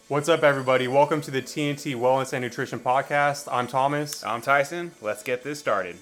What's up, everybody? Welcome to the TNT Wellness and Nutrition Podcast. I'm Thomas. I'm Tyson. Let's get this started.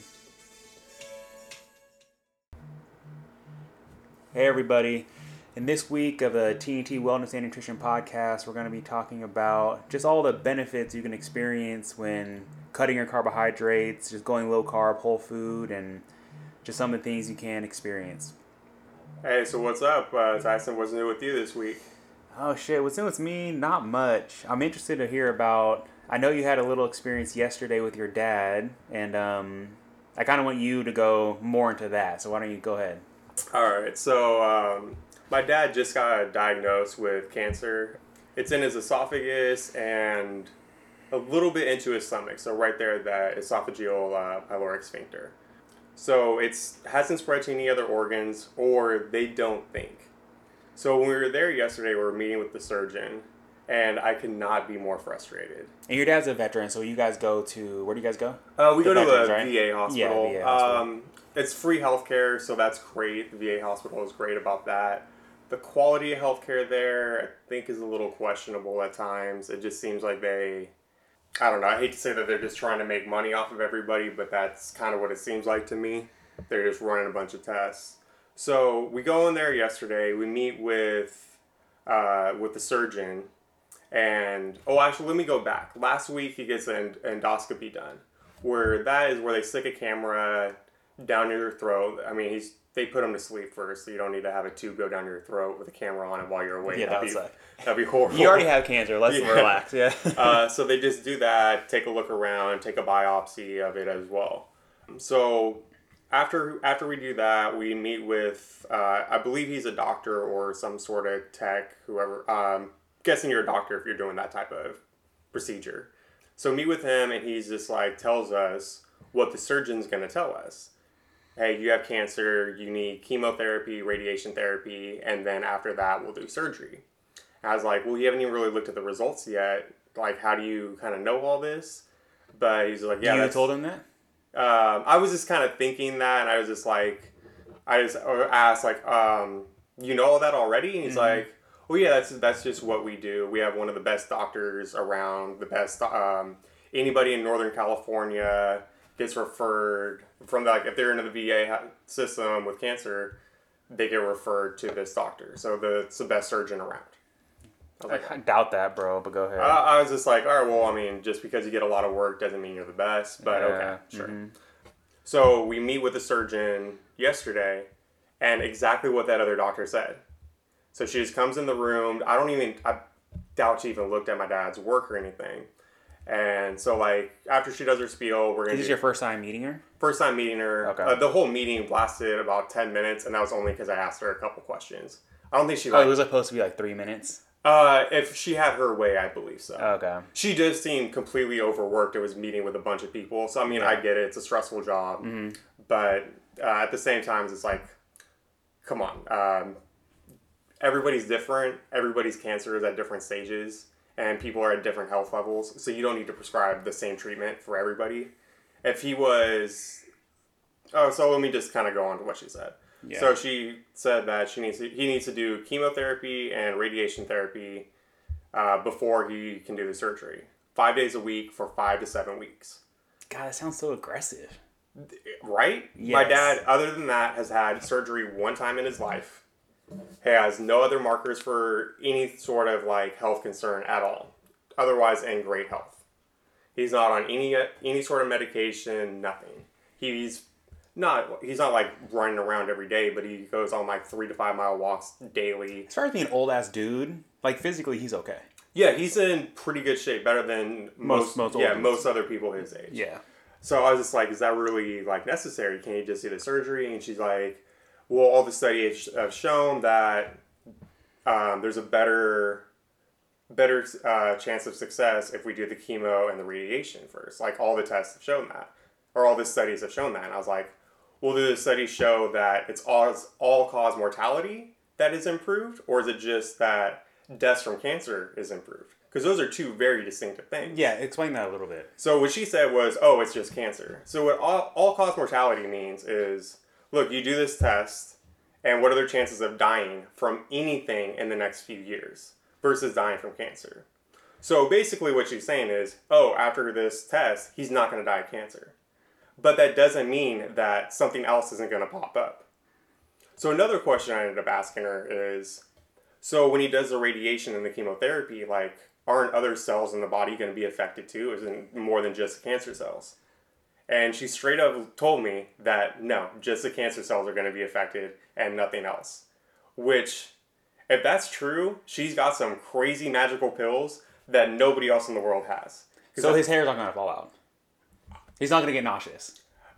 Hey, everybody. In this week of the TNT Wellness and Nutrition Podcast, we're going to be talking about just all the benefits you can experience when cutting your carbohydrates, just going low carb, whole food, and just some of the things you can experience. Hey, so what's up, Tyson? What's new with you this week? Oh shit, what's in with me? Not much. I'm interested to hear about, I know you had a little experience yesterday with your dad, and I kind of want you to go more into that, so why don't you go ahead? Alright, so my dad just got diagnosed with cancer. It's in his esophagus and a little bit into his stomach, so right there, that esophageal pyloric sphincter. So it hasn't spread to any other organs, or they don't think. So when we were there yesterday, we were meeting with the surgeon, and I could not be more frustrated. And your dad's a veteran, so you guys go to, where do you guys go? We go to veterans, the right? VA hospital. Yeah, VA hospital. It's free healthcare, so that's great. The VA hospital is great about that. The quality of healthcare there, I think, is a little questionable at times. It just seems like I don't know, I hate to say that they're just trying to make money off of everybody, but that's kind of what it seems like to me. They're just running a bunch of tests. So we go in there yesterday, we meet with the surgeon, and, actually, let me go back. Last week, he gets an endoscopy done, where they stick a camera down your throat. I mean, they put him to sleep first, so you don't need to have a tube go down your throat with a camera on it while you're awake. Yeah, that'd be horrible. You already have cancer, let's relax, yeah. So they just do that, take a look around, take a biopsy of it as well. So after we do that, we meet with, I believe he's a doctor or some sort of tech, whoever. Guessing you're a doctor if you're doing that type of procedure. So meet with him, and he's just tells us what the surgeon's going to tell us. Hey, you have cancer, you need chemotherapy, radiation therapy, and then after that, we'll do surgery. And I was like, well, you haven't even really looked at the results yet. Like, how do you kind of know all this? But he's like, yeah. You told him that? I was just kind of thinking that, and I was just like, I just asked, you know all that already? And he's like, oh yeah, that's just what we do. We have one of the best doctors around, the best, anybody in Northern California gets referred from if they're into the VA system with cancer, they get referred to this doctor. So it's the best surgeon around. I doubt that, bro, but go ahead. I was just like, all right, well, I mean, just because you get a lot of work doesn't mean you're the best, but okay, sure. Mm-hmm. So we meet with the surgeon yesterday, and exactly what that other doctor said. So she just comes in the room. I doubt she even looked at my dad's work or anything. And so, after she does her spiel, we're going to... Is this your first time meeting her? First time meeting her. Okay. The whole meeting lasted about 10 minutes, and that was only because I asked her a couple questions. I don't think she... it was supposed to be 3 minutes? If she had her way, I believe so. Okay. She just seemed completely overworked. It was meeting with a bunch of people. So, I mean, I get it. It's a stressful job. Mm-hmm. But at the same time, it's like, come on. Everybody's different. Everybody's cancer is at different stages. And people are at different health levels. So you don't need to prescribe the same treatment for everybody. If he was... so let me just kind of go on to what she said. Yeah. So she said that he needs to do chemotherapy and radiation therapy before he can do the surgery. 5 days a week for 5 to 7 weeks. God, that sounds so aggressive. Right? Yes. My dad, other than that, has had surgery one time in his life. He has no other markers for any sort of health concern at all. Otherwise, in great health. He's not on any sort of medication, nothing. He's not running around every day, but he goes on 3 to 5 mile walks daily. As far as being an old ass dude, physically he's okay. Yeah, he's in pretty good shape, better than most other people his age. Yeah. So I was just like, is that really necessary? Can you just do the surgery? And she's like, well, all the studies have shown that there's a better chance of success if we do the chemo and the radiation first. All the tests have shown that, or all the studies have shown that. And I was like, well, do the studies show that it's all-cause mortality that is improved, or is it just that deaths from cancer is improved? Because those are two very distinctive things. Yeah, explain that a little bit. So what she said was, it's just cancer. So what all-cause mortality means is, look, you do this test, and what are their chances of dying from anything in the next few years versus dying from cancer? So basically what she's saying is, oh, after this test, he's not going to die of cancer. But that doesn't mean that something else isn't going to pop up. So another question I ended up asking her is, so when he does the radiation and the chemotherapy, like, aren't other cells in the body going to be affected too? Isn't more than just cancer cells? And she straight up told me that no, just the cancer cells are going to be affected and nothing else. Which, if that's true, she's got some crazy magical pills that nobody else in the world has. So his hair's not going to fall out. He's not going to get nauseous.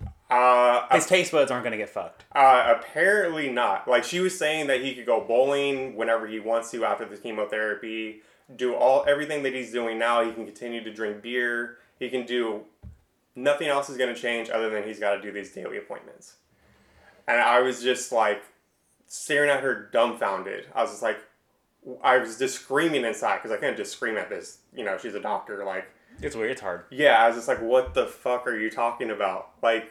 His taste buds aren't going to get fucked. Apparently not. Like, she was saying that he could go bowling whenever he wants to after the chemotherapy, do everything that he's doing now. He can continue to drink beer. He can do... Nothing else is going to change other than he's got to do these daily appointments. And I was just, like, staring at her dumbfounded. I was just like... I was just screaming inside because I couldn't just scream at this. You know, she's a doctor. Like... It's weird. It's hard. Yeah, I was just like, what the fuck are you talking about? Like...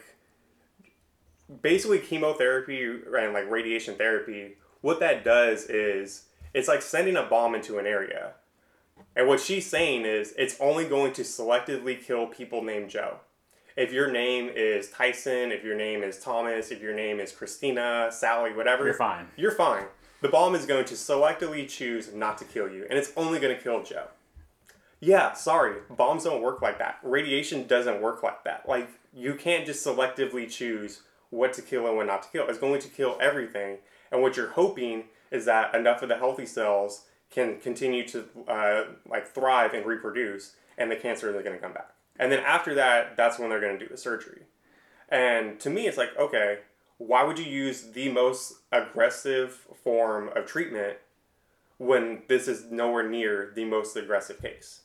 Basically, chemotherapy and, like, radiation therapy, what that does is... It's like sending a bomb into an area. And what she's saying is it's only going to selectively kill people named Joe. If your name is Tyson, if your name is Thomas, if your name is Christina, Sally, whatever. You're fine. You're fine. The bomb is going to selectively choose not to kill you. And it's only going to kill Joe. Yeah, sorry. Bombs don't work like that. Radiation doesn't work like that. Like, you can't just selectively choose what to kill and what not to kill. It's going to kill everything. And what you're hoping is that enough of the healthy cells can continue to like thrive and reproduce, and the cancer is going to come back. And then after that, that's when they're going to do the surgery. And to me, it's like, okay, why would you use the most aggressive form of treatment when this is nowhere near the most aggressive case?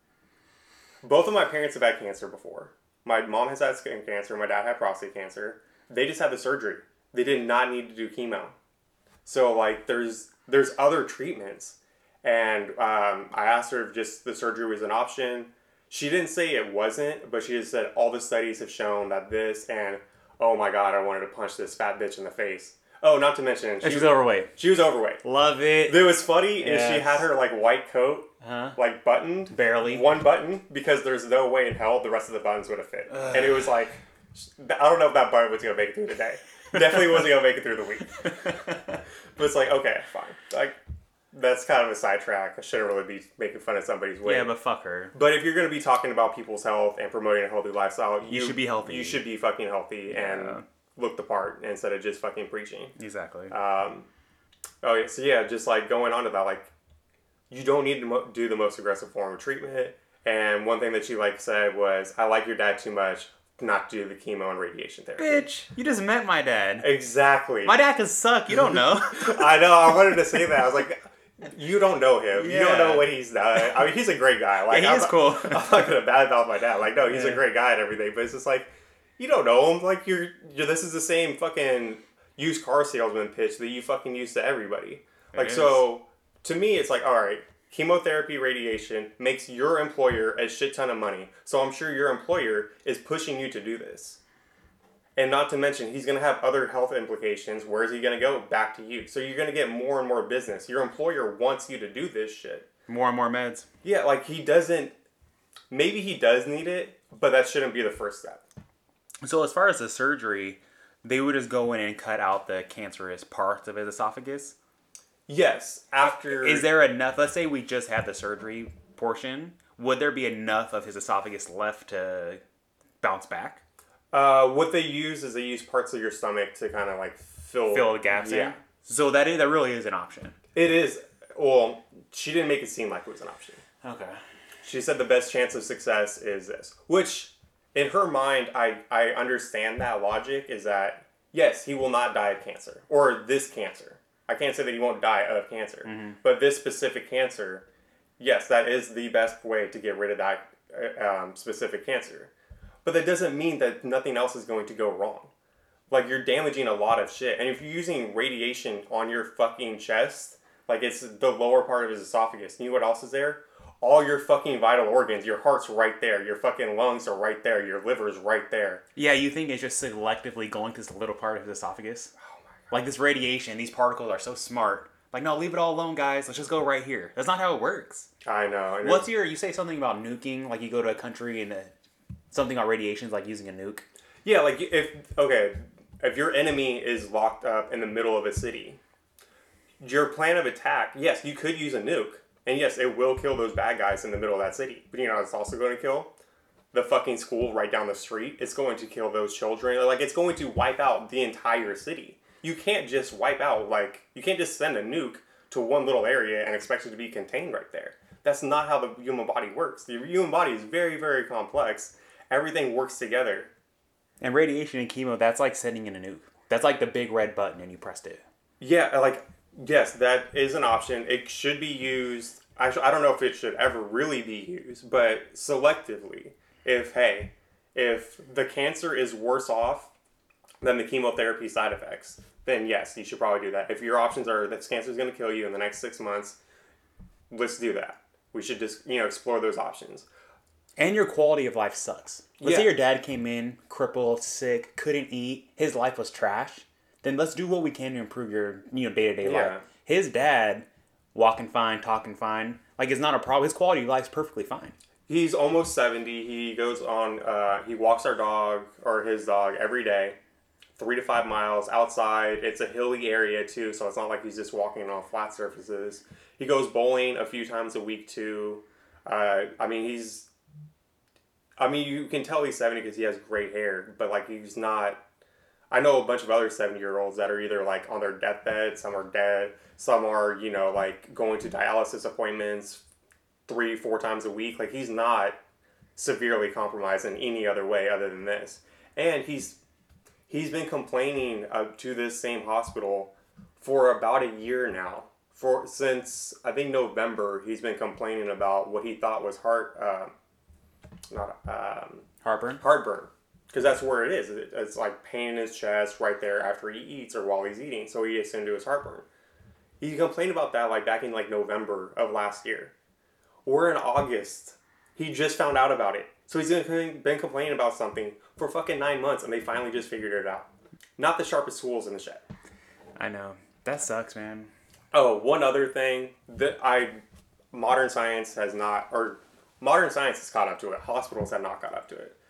Both of my parents have had cancer before. My mom has had skin cancer. My dad had prostate cancer. They just had the surgery. They did not need to do chemo. So, like, there's other treatments. And I asked her if just the surgery was an option. She didn't say it wasn't, but she just said all the studies have shown that this, and oh my god, I wanted to punch this fat bitch in the face. Oh, not to mention... She was overweight. She was overweight. Love it. It was funny is she had her, like, white coat, like, buttoned. Barely. One button, because there's no way in hell the rest of the buttons would have fit. And it was like, I don't know if that button was going to make it through the day. Definitely wasn't going to make it through the week. But it's like, okay, fine. Like, that's kind of a sidetrack. I shouldn't really be making fun of somebody's weight. Yeah, but fuck her. But if you're going to be talking about people's health and promoting a healthy lifestyle, you should be healthy. You should be fucking healthy and look the part instead of just fucking preaching. Exactly. Oh, yeah. So, yeah, just, like, going on to that, like, you don't need to do the most aggressive form of treatment. And one thing that she, like, said was, I like your dad too much not to do the chemo and radiation therapy. Bitch, you just met my dad. Exactly. My dad can suck. You don't know. I know. I wanted to say that. I was like, you don't know him. Yeah. You don't know what he's done. I mean, he's a great guy. Like, yeah, he is cool. I'm not going to bad about my dad. Like, no, he's a great guy and everything. But it's just like, you don't know him. Like, you're this is the same fucking used car salesman pitch that you fucking use to everybody. Like, so, to me, it's like, all right, chemotherapy, radiation makes your employer a shit ton of money. So I'm sure your employer is pushing you to do this. And not to mention, he's going to have other health implications. Where is he going to go? Back to you. So you're going to get more and more business. Your employer wants you to do this shit. More and more meds. Yeah, like he doesn't... Maybe he does need it, but that shouldn't be the first step. So as far as the surgery, they would just go in and cut out the cancerous parts of his esophagus? Yes, after... Is there enough... Let's say we just had the surgery portion. Would there be enough of his esophagus left to bounce back? What they use is they use parts of your stomach to kind of like fill the gaps in? So that really is an option. It is. Well, she didn't make it seem like it was an option. Okay. She said the best chance of success is this. Which, in her mind, I understand that logic is that, yes, he will not die of cancer. Or this cancer. I can't say that he won't die of cancer. Mm-hmm. But this specific cancer, yes, that is the best way to get rid of that specific cancer. But that doesn't mean that nothing else is going to go wrong. Like, you're damaging a lot of shit. And if you're using radiation on your fucking chest, like it's the lower part of his esophagus, you know what else is there? All your fucking vital organs. Your heart's right there. Your fucking lungs are right there. Your liver's right there. Yeah, you think it's just selectively going to this little part of his esophagus? Oh my God. Like this radiation, these particles are so smart. Like, no, leave it all alone, guys. Let's just go right here. That's not how it works. I know. And You say something about nuking, like you go to a country and something about radiation is like using a nuke. yeah, like if your enemy is locked up in the middle of a city, your plan of attack, yes, you could use a nuke, and yes, it will kill those bad guys in the middle of that city. But it's also going to kill the fucking school right down the street. It's going to kill those children. Like, it's going to wipe out the entire city. You can't just wipe out, you can't just send a nuke to one little area and expect it to be contained right there. That's not how the human body works. The human body is very, very complex. Everything works together. And radiation and chemo, that's like sending in a nuke. That's like the big red button and you pressed it. Yeah, yes, that is an option. It should be used. Actually, I don't know if it should ever really be used, but selectively. If the cancer is worse off than the chemotherapy side effects, then yes, you should probably do that. If your options are that cancer is going to kill you in the next 6 months, let's do that. We should just, explore those options. And your quality of life sucks. Let's Yeah. say your dad came in crippled, sick, couldn't eat, his life was trash. Then let's do what we can to improve your day-to-day Yeah. life. His dad, walking fine, talking fine, it's not a problem. His quality of life is perfectly fine. He's almost 70. He goes on, he walks our dog, or his dog, every day. 3 to 5 miles outside. It's a hilly area too, so it's not like he's just walking on flat surfaces. He goes bowling a few times a week too. You can tell he's 70 because he has great hair, but he's not. I know a bunch of other 70-year-olds that are either on their deathbed, some are dead, some are going to dialysis appointments 3-4 times a week. He's not severely compromised in any other way other than this, and he's been complaining to this same hospital for about a year now. Since I think November, he's been complaining about what he thought was heartburn, because that's where it is. It's pain in his chest right there after he eats or while he's eating. So he assumed it was heartburn. He complained about that back in November of last year. We're in August. He just found out about it. So he's been complaining about something for fucking 9 months, and they finally just figured it out. Not the sharpest tools in the shed. I know. That sucks, man. Oh, one other thing that modern science has caught up to it. Hospitals have not caught up to it.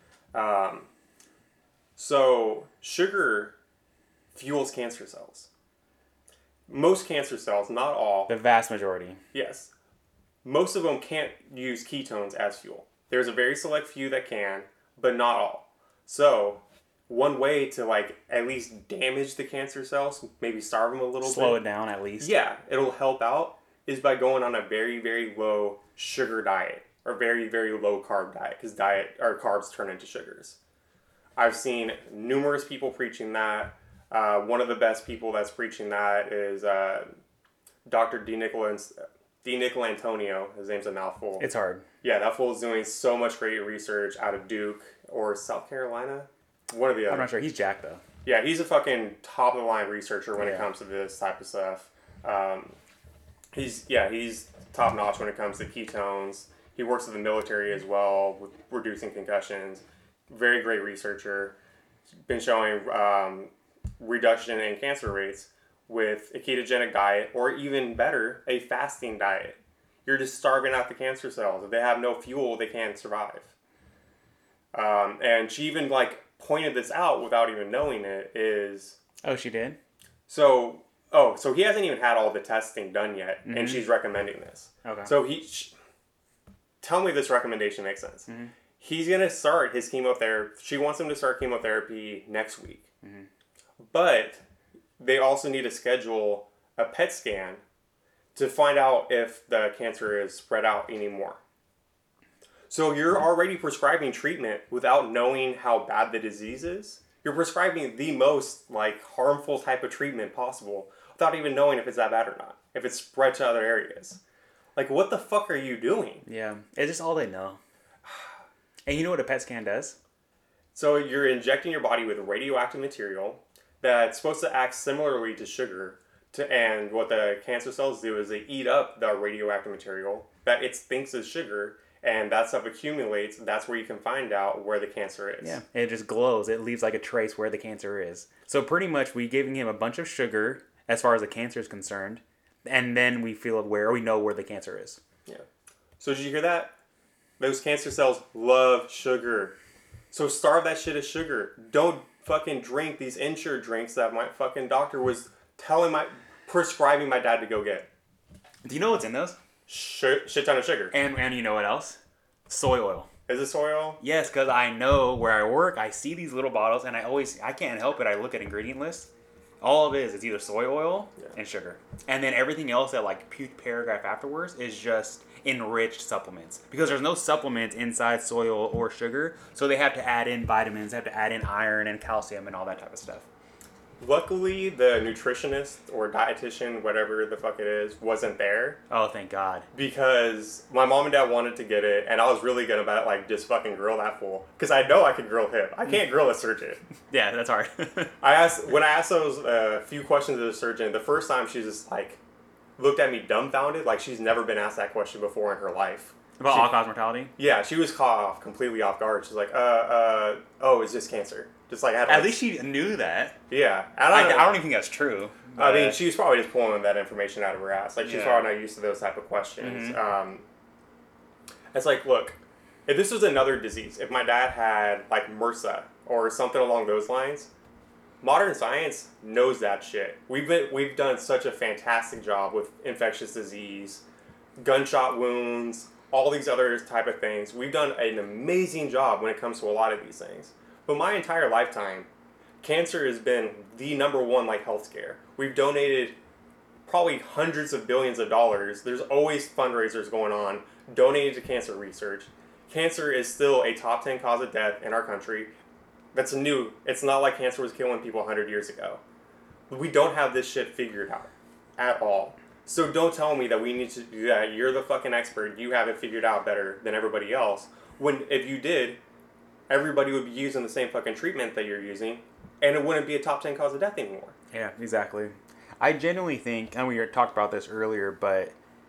So sugar fuels cancer cells. Most cancer cells, not all. The vast majority. Yes. Most of them can't use ketones as fuel. There's a very select few that can, but not all. So one way to at least damage the cancer cells, maybe starve them a little bit. Slow it down at least. Yeah, it'll help out, is by going on a very, very low sugar diet or very, very low carb diet, because carbs turn into sugars. I've seen numerous people preaching that. One of the best people that's preaching that is Dr. DiNicolantonio. His name's a mouthful. It's hard. Yeah, that fool's doing so much great research out of Duke or South Carolina. One of the other. I'm not sure. He's jacked though. Yeah, he's a fucking top of the line researcher when it comes to this type of stuff. He's top notch when it comes to ketones. He works in the military as well with reducing concussions. Very great researcher. Been showing reduction in cancer rates with a ketogenic diet, or even better, a fasting diet. You're just starving out the cancer cells. If they have no fuel, they can't survive. And she even pointed this out without even knowing it. Oh, she did? So he hasn't even had all the testing done yet, and she's recommending this. Okay. So tell me this recommendation makes sense. Mm-hmm. He's going to start his chemotherapy. She wants him to start chemotherapy next week. Mm-hmm. But they also need to schedule a PET scan to find out if the cancer is spread out anymore. So you're already prescribing treatment without knowing how bad the disease is. You're prescribing the most harmful type of treatment possible without even knowing if it's that bad or not, if it's spread to other areas. What the fuck are you doing? Yeah, it's just all they know. And you know what a PET scan does? So you're injecting your body with radioactive material that's supposed to act similarly to sugar. And what the cancer cells do is they eat up the radioactive material that it thinks is sugar, and that stuff accumulates. That's where you can find out where the cancer is. Yeah, and it just glows. It leaves a trace where the cancer is. So pretty much we giving him a bunch of sugar as far as the cancer is concerned. and then we feel aware, or we know where the cancer is. Yeah. So did you hear that? Those cancer cells love sugar. So starve that shit of sugar. Don't fucking drink these insured drinks that my fucking doctor was prescribing my dad to go get. Do you know what's in those? Shit ton of sugar. And you know what else? Soy oil. Is it soy oil? Yes, because I know where I work, I see these little bottles, and I can't help it. I look at ingredient lists. All it is either soy oil and sugar. And then everything else that like paragraph afterwards is just enriched supplements. Because there's no supplements inside soy oil or sugar, so they have to add in vitamins, they have to add in iron and calcium and all that type of stuff. Luckily, the nutritionist or dietitian, whatever the fuck it is, wasn't there. Oh, thank God. Because my mom and dad wanted to get it, and I was really good about like just fucking grill that fool. Because I know I can grill him. I can't grill a surgeon. Yeah, that's hard. When I asked those few questions of the surgeon, the first time she just like looked at me dumbfounded, like she's never been asked that question before in her life. About all-cause mortality? Yeah, she was caught completely off guard. She's like, oh, it's just cancer. Just like at least she knew that. Yeah, I don't even think that's true. I mean, she was probably just pulling that information out of her ass. Like she's probably not used to those type of questions. Mm-hmm. It's like, look, if this was another disease, if my dad had like MRSA or something along those lines, modern science knows that shit. We've done such a fantastic job with infectious disease, gunshot wounds, all these other type of things. We've done an amazing job when it comes to a lot of these things. But my entire lifetime, cancer has been the number one like health scare. We've donated probably hundreds of billions of dollars. There's always fundraisers going on donated to cancer research. Cancer is still a top 10 cause of death in our country. That's new. It's not like cancer was killing people 100 years ago. We don't have this shit figured out at all. So don't tell me that we need to do that. You're the fucking expert. You have it figured out better than everybody else. When if you did, everybody would be using the same fucking treatment that you're using, and it wouldn't be a top 10 cause of death anymore. Yeah, exactly. I genuinely think, and we talked about this earlier, but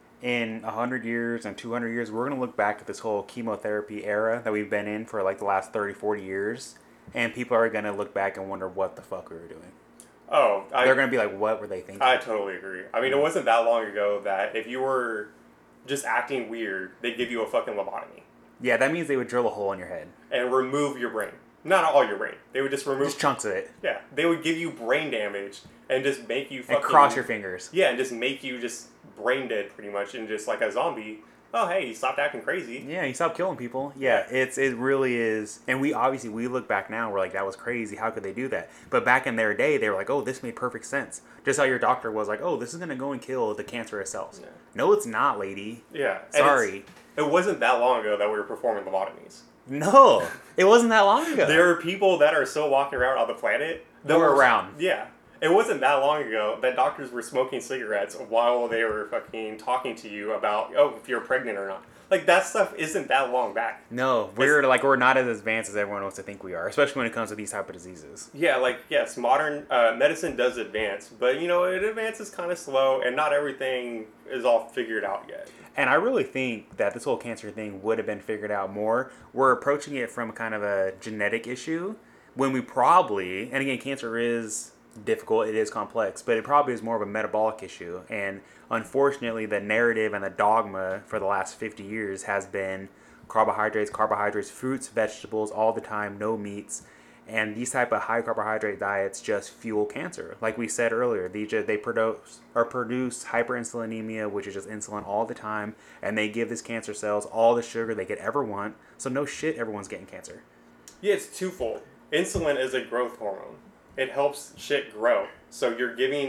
in 100 years and 200 years, we're going to look back at this whole chemotherapy era that we've been in for like the last 30, 40 years, and people are going to look back and wonder what the fuck we were doing. Oh, they're going to be like, what were they thinking? I totally agree. I mean, it wasn't that long ago that if you were just acting weird, they'd give you a fucking lobotomy. Yeah, that means they would drill a hole in your head. And remove your brain. Not all your brain. They would just remove... Just chunks of it. Yeah. They would give you brain damage and just make you fucking... And cross your fingers. Yeah, and just make you just brain dead pretty much and just like a zombie. Oh, hey, you stopped acting crazy. Yeah, you stopped killing people. Yeah, it really is. And we look back now, we're like, that was crazy. How could they do that? But back in their day, they were like, oh, this made perfect sense. Just how your doctor was like, oh, this is going to go and kill the cancerous cells. Yeah. No, it's not, lady. Yeah. Sorry. It wasn't that long ago that we were performing lobotomies. No, it wasn't that long ago. There are people that are still walking around on the planet. That were around. Yeah. It wasn't that long ago that doctors were smoking cigarettes while they were fucking talking to you about, oh, if you're pregnant or not. Like, that stuff isn't that long back. No, we're not as advanced as everyone wants to think we are, especially when it comes to these type of diseases. Yeah, like, yes, modern medicine does advance, but, you know, it advances kind of slow, and not everything is all figured out yet. And I really think that this whole cancer thing would have been figured out more. We're approaching it from kind of a genetic issue, when we probably, and again, cancer is difficult, it is complex, but it probably is more of a metabolic issue. And unfortunately, the narrative and the dogma for the last 50 years has been carbohydrates, fruits, vegetables all the time, no meats. And these type of high carbohydrate diets just fuel cancer. Like we said earlier, they produce hyperinsulinemia, which is just insulin all the time, and they give these cancer cells all the sugar they could ever want. So no shit, everyone's getting cancer. Yeah, it's twofold. Insulin is a growth hormone. It helps shit grow. So you're giving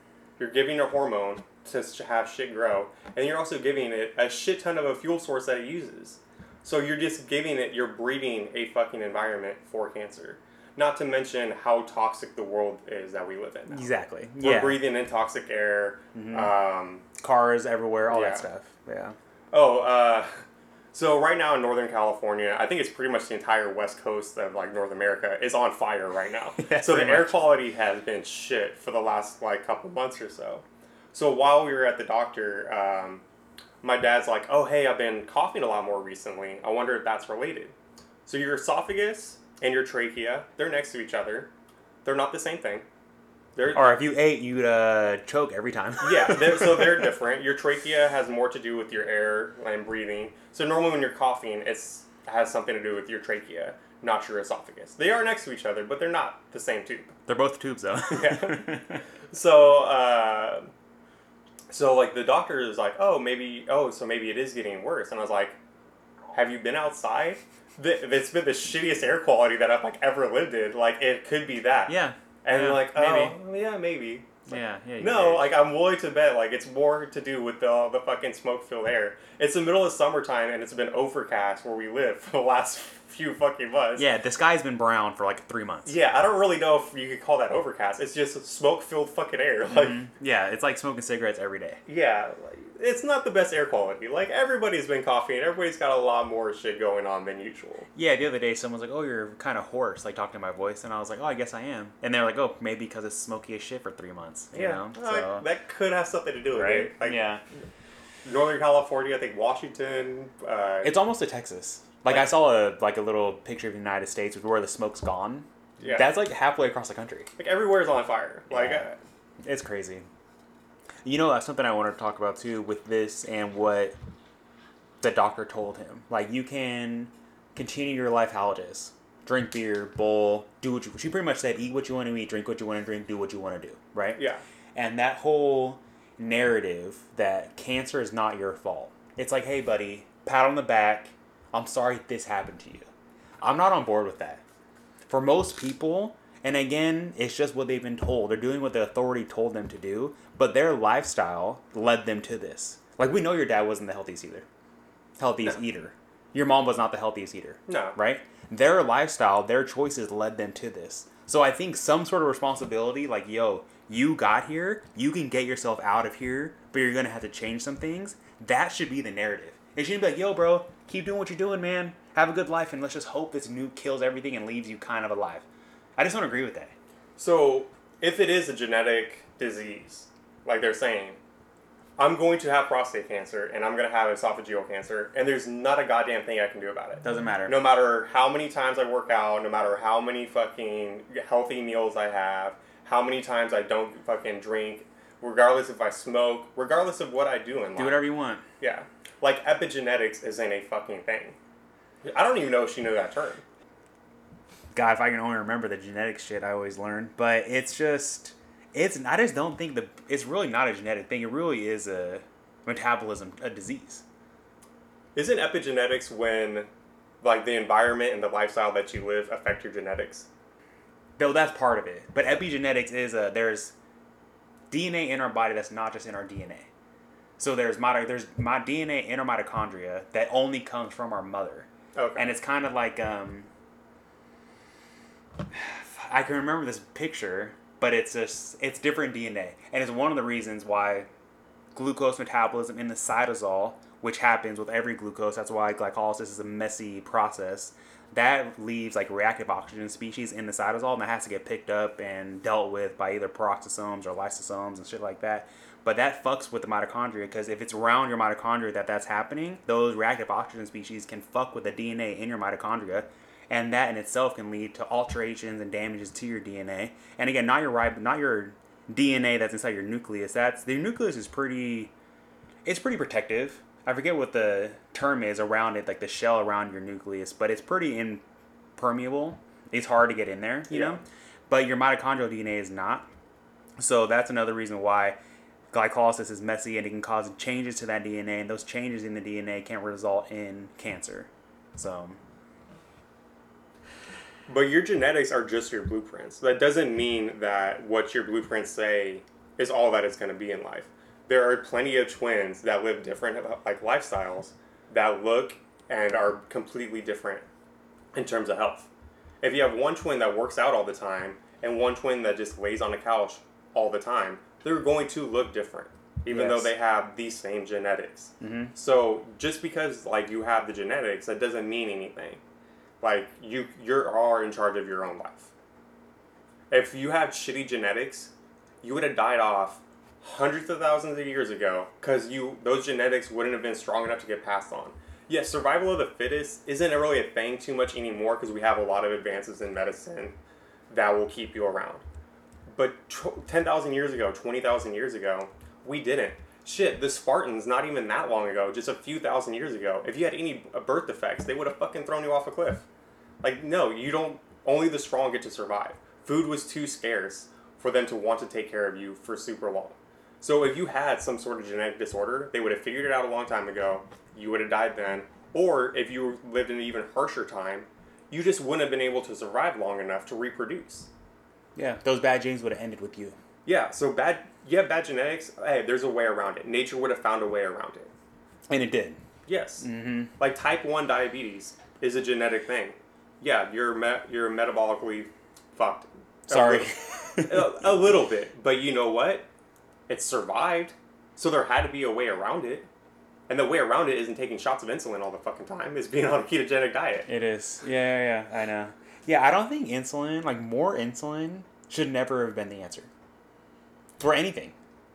a hormone to have shit grow, and you're also giving it a shit ton of a fuel source that it uses. So you're breeding a fucking environment for cancer. Not to mention how toxic the world is that we live in now. Exactly. We're breathing in toxic air. Mm-hmm. Cars everywhere, all that stuff. Yeah. So right now in Northern California, I think it's pretty much the entire west coast of like North America is on fire right now. Yeah, so the air quality has been shit for the last like couple months or so. So while we were at the doctor, my dad's like, oh, hey, I've been coughing a lot more recently. I wonder if that's related. So your esophagus and your trachea, they're next to each other. They're not the same thing. They're, Or if you ate, you'd choke every time. yeah, they're different. Your trachea has more to do with your air and breathing. So normally when you're coughing, it has something to do with your trachea, not your esophagus. They are next to each other, but they're not the same tube. They're both tubes, though. Yeah. So, so like the doctor is like, so maybe it is getting worse. And I was like, have you been outside? It's been the shittiest air quality that I've like ever lived in. Like it could be that. Yeah. And yeah, you're like, maybe. yeah, maybe. Yeah, yeah. No, did. like I'm willing to bet like it's more to do with the fucking smoke-filled air. It's the middle of summertime and it's been overcast where we live for the last few fucking months. Yeah, the sky's been brown for like 3 months. Yeah, I don't really know if you could call that overcast. It's just smoke-filled fucking air. Like, Yeah, it's like smoking cigarettes every day. yeah, like, it's not the best air quality. Like everybody's been coughing. Everybody's got a lot more shit going on than usual. Yeah, the other day someone was like, "Oh, you're kind of hoarse," like talking to my voice, and I was like, "Oh, I guess I am." And they're like, "Oh, maybe because it's smoky as shit for 3 months." You know? So that could have something to do with right? it. Like, yeah, Northern California, I think Washington. it's almost to Texas. Like I saw a little picture of the United States where the smoke's gone. Yeah. That's like halfway across the country. like everywhere's on fire. Like, Yeah. It's crazy. You know, that's something I wanted to talk about too with this and what the doctor told him. Like, you can continue your life how it is. Drink beer, bowl, do what you... She pretty much said, eat what you want to eat, drink what you want to drink, do what you want to do, right? yeah. And that whole narrative that cancer is not your fault. It's like, hey, buddy, pat on the back. I'm sorry this happened to you. I'm not on board with that. For most people... And again, it's just what they've been told. They're doing what the authority told them to do, but their lifestyle led them to this. Like, we know your dad wasn't the healthiest eater. Your mom was not the healthiest eater. No. Right? Their lifestyle, their choices led them to this. So I think some sort of responsibility, like, yo, you got here, you can get yourself out of here, but you're going to have to change some things. That should be the narrative. It shouldn't be like, yo, bro, keep doing what you're doing, man. Have a good life, and let's just hope this nuke kills everything and leaves you kind of alive. I just don't agree with that. So, if it is a genetic disease, like they're saying, I'm going to have prostate cancer and I'm going to have esophageal cancer, and there's not a goddamn thing I can do about it. Doesn't matter. No matter how many times I work out, no matter how many fucking healthy meals I have, how many times I don't fucking drink, regardless if I smoke, regardless of what I do in life. Do whatever you want. Yeah. Like, epigenetics isn't a fucking thing. I don't even know if she knew that term. God, if I can only remember the genetic shit I always learn. But it's just, I just don't think it's really not a genetic thing. It really is a metabolism, a disease. Isn't epigenetics when, like, the environment and the lifestyle that you live affect your genetics? Though that's part of it. But epigenetics is there's DNA in our body that's not just in our DNA. So there's my DNA in our mitochondria that only comes from our mother. Okay. And it's kind of like, I can remember this picture, but it's different DNA. And it's one of the reasons why glucose metabolism in the cytosol, which happens with every glucose, that's why glycolysis is a messy process, that leaves like reactive oxygen species in the cytosol, and that has to get picked up and dealt with by either peroxisomes or lysosomes and shit like that. But that fucks with the mitochondria, because if it's around your mitochondria that's happening, those reactive oxygen species can fuck with the DNA in your mitochondria, and that in itself can lead to alterations and damages to your DNA. And again, not your DNA that's inside your nucleus. The nucleus is pretty protective. I forget what the term is around it, like the shell around your nucleus, but it's pretty impermeable. It's hard to get in there, you know? But your mitochondrial DNA is not. So that's another reason why glycolysis is messy, and it can cause changes to that DNA, and those changes in the DNA can result in cancer. So... But your genetics are just your blueprints. That doesn't mean that what your blueprints say is all that it's going to be in life. There are plenty of twins that live different like lifestyles that look and are completely different in terms of health. If you have one twin that works out all the time and one twin that just lays on the couch all the time, they're going to look different, even though they have these same genetics. Mm-hmm. So just because like you have the genetics, that doesn't mean anything. Like, you are in charge of your own life. If you had shitty genetics, you would have died off hundreds of thousands of years ago because those genetics wouldn't have been strong enough to get passed on. Yes, survival of the fittest isn't really a thing too much anymore because we have a lot of advances in medicine that will keep you around. But 10,000 years ago, 20,000 years ago, we didn't. Shit, the Spartans, not even that long ago, just a few thousand years ago, if you had any birth defects, they would have fucking thrown you off a cliff. Like, no, you don't, only the strong get to survive. Food was too scarce for them to want to take care of you for super long. So if you had some sort of genetic disorder, they would have figured it out a long time ago, you would have died then. Or if you lived in an even harsher time, you just wouldn't have been able to survive long enough to reproduce. Yeah, those bad genes would have ended with you. Yeah, so bad genetics, hey, there's a way around it. Nature would have found a way around it. And it did. Yes. Mm-hmm. Like type 1 diabetes is a genetic thing. Yeah, you're metabolically fucked. Sorry. A little bit. But you know what? It survived. So there had to be a way around it. And the way around it isn't taking shots of insulin all the fucking time. It's being on a ketogenic diet. It is. Yeah, I know. Yeah, I don't think insulin, like more insulin, should never have been the answer. For anything.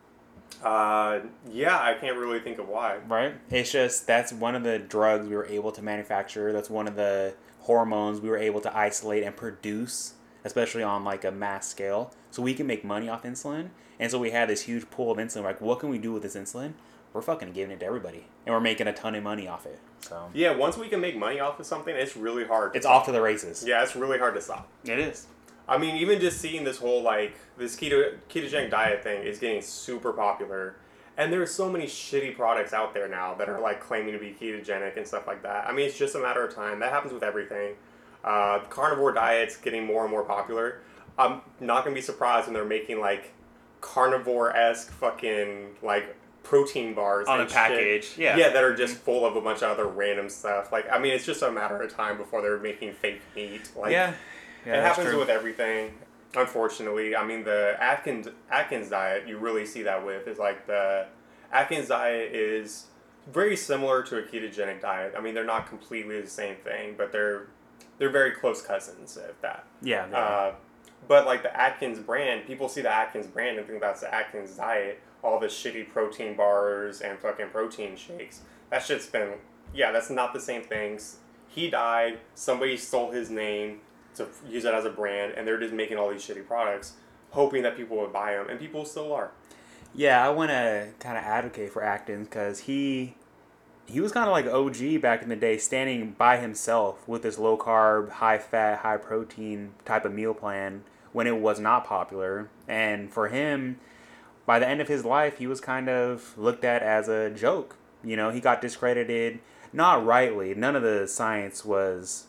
Yeah, I can't really think of why. Right? It's just, that's one of the drugs we were able to manufacture. That's one of the hormones we were able to isolate and produce, especially on like a mass scale. So we can make money off insulin. And so we had this huge pool of insulin. Like, what can we do with this insulin? We're fucking giving it to everybody. And we're making a ton of money off it. So Yeah, once we can make money off of something, it's really hard. It's off to the races. Yeah, it's really hard to stop. It is. I mean, even just seeing this whole, like, this ketogenic diet thing is getting super popular. And there's so many shitty products out there now that are, like, claiming to be ketogenic and stuff like that. I mean, it's just a matter of time. That happens with everything. Carnivore diet's getting more and more popular. I'm not going to be surprised when they're making, like, carnivore-esque fucking, like, protein bars On a and package, shit. yeah. Yeah, that are just full of a bunch of other random stuff. Like, I mean, it's just a matter of time before they're making fake meat. Like, Yeah, it that's happens true. with everything, unfortunately. I mean, the Atkins diet, you really see that with, is like the Atkins diet is very similar to a ketogenic diet. I mean, they're not completely the same thing, but they're very close cousins, if that. Yeah. But like the Atkins brand, people see the Atkins brand and think that's the Atkins diet. All the shitty protein bars and fucking protein shakes. That shit's been, yeah, that's not the same things. He died, somebody stole his name to use it as a brand, and they're just making all these shitty products, hoping that people would buy them, and people still are. Yeah, I want to kind of advocate for Atkins because he was kind of like OG back in the day, standing by himself with this low carb, high fat, high protein type of meal plan when it was not popular. And for him, by the end of his life, he was kind of looked at as a joke. You know, he got discredited, not rightly. None of the science was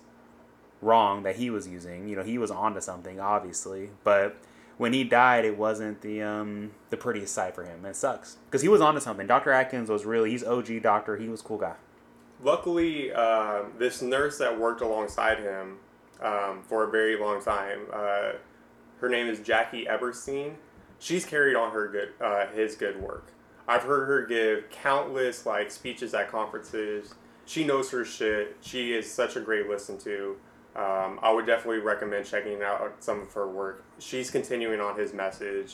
wrong that he was using. You know, he was onto something, obviously. But when he died, it wasn't the prettiest sight for him. It sucks because he was onto something. Dr. Atkins was really, he's OG doctor. He was a cool guy. Luckily, this nurse that worked alongside him for a very long time, her name is Jackie Eberstein. She's carried on his good work. I've heard her give countless like speeches at conferences. She knows her shit. She is such a great listen to. I would definitely recommend checking out some of her work. She's continuing on his message.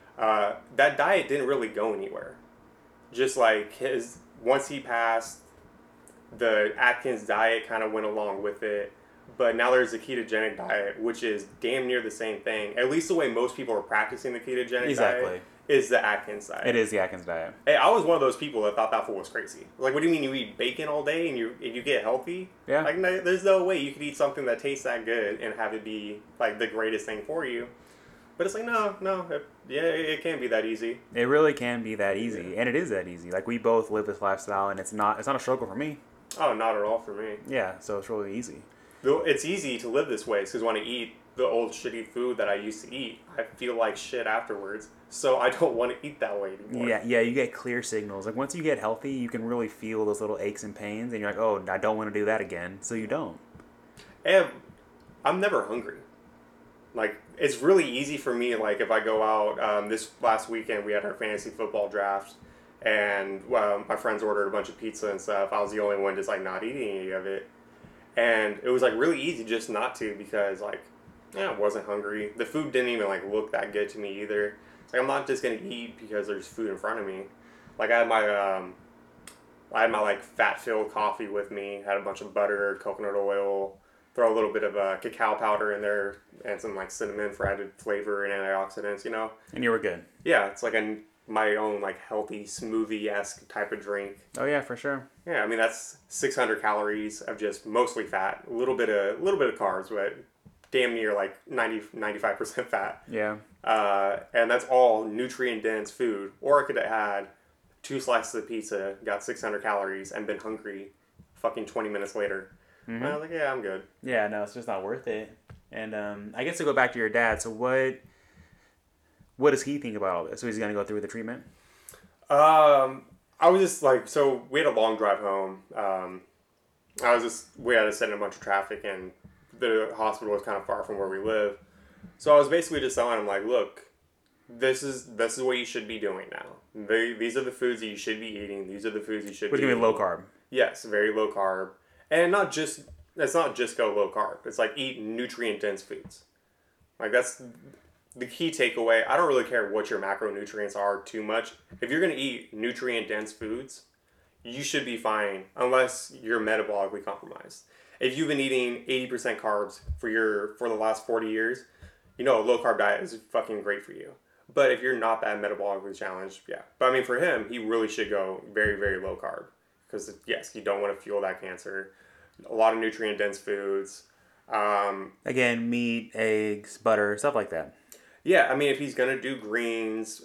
That diet didn't really go anywhere. Just like once he passed, the Atkins diet kind of went along with it. But now there's a ketogenic diet, which is damn near the same thing. At least the way most people are practicing the ketogenic diet is the Atkins diet. It is the Atkins diet. Hey, I was one of those people that thought that fool was crazy. Like, what do you mean you eat bacon all day and you get healthy? Yeah. Like, no, there's no way you could eat something that tastes that good and have it be, like, the greatest thing for you. But it's like, it can't be that easy. It really can be that easy. And it is that easy. Like, we both live this lifestyle, and it's not a struggle for me. Oh, not at all for me. Yeah, so it's really easy. It's easy to live this way because when I eat the old shitty food that I used to eat, I feel like shit afterwards. So I don't want to eat that way anymore. Yeah, you get clear signals. Like, once you get healthy, you can really feel those little aches and pains, and you're like, oh, I don't want to do that again. So you don't. And I'm never hungry. Like, it's really easy for me, like, if I go out, this last weekend we had our fantasy football draft, and my friends ordered a bunch of pizza and stuff. I was the only one just, like, not eating any of it. And it was, like, really easy just not to because, like, I wasn't hungry. The food didn't even, like, look that good to me either. It's like, I'm not just going to eat because there's food in front of me. Like, I had my like, fat-filled coffee with me. Had a bunch of butter, coconut oil, throw a little bit of cacao powder in there and some like cinnamon for added flavor and antioxidants, you know. And you were good. Yeah, it's like my own like healthy smoothie-esque type of drink. Oh yeah, for sure. Yeah, I mean that's 600 calories of just mostly fat, a little bit of carbs, but damn near like 95% fat. Yeah. And that's all nutrient dense food. Or I could have had 2 slices of pizza, got 600 calories, and been hungry fucking 20 minutes later. And I was like, yeah, I'm good. Yeah, no, it's just not worth it. And I guess to go back to your dad, so what does he think about all this? So he's going to go through with the treatment? I was just like, so we had a long drive home. We had to sit in a bunch of traffic, and the hospital was kind of far from where we live. So I was basically just telling him, like, look, this is what you should be doing now. These are the foods that you should be eating. These are the foods you should be What do you mean low carb? Yes, very low carb. And it's not just go low carb. It's like eat nutrient dense foods. Like that's the key takeaway. I don't really care what your macronutrients are too much. If you're going to eat nutrient dense foods, you should be fine unless you're metabolically compromised. If you've been eating 80% carbs for the last 40 years, you know a low carb diet is fucking great for you. But if you're not that metabolically challenged, yeah. But I mean for him, he really should go very, very low carb. Because yes, you don't want to fuel that cancer. A lot of nutrient dense foods. Again, meat, eggs, butter, stuff like that. Yeah, I mean, if he's gonna do greens,